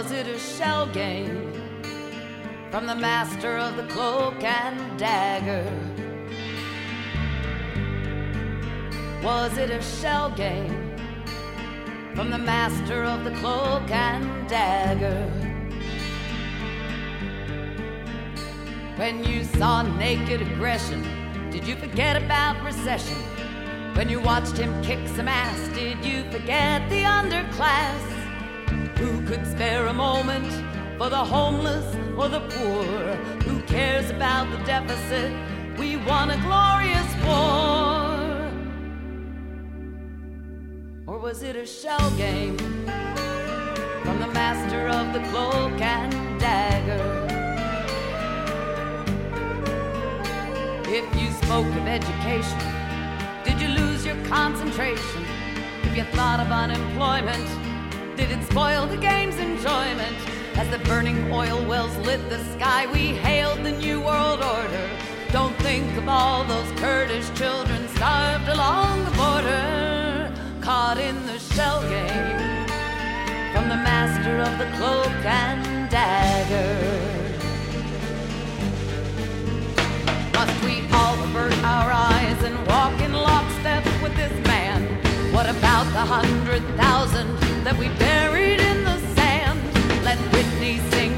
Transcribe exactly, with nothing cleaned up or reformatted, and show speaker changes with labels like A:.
A: Was it a shell game from the master of the cloak and dagger? Was it a shell game from the master of the cloak and dagger? When you saw naked aggression, did you forget about recession? When you watched him kick some ass, did you forget the underclass? Who could spare a moment for the homeless or the poor? Who cares about the deficit? We won a glorious war. Or was it a shell game from the master of the cloak and dagger? If you spoke of education, did you lose your concentration? If you thought of unemployment, did it spoil the game's enjoyment? As the burning oil wells lit the sky, we hailed the new world order. Don't think of all those Kurdish children starved along the border, caught in the shell game from the master of the cloak and dagger. Must we all avert our eyes and walk in lockstep with this man? What about the hundred thousand that we buried in the sand? Let Whitney sing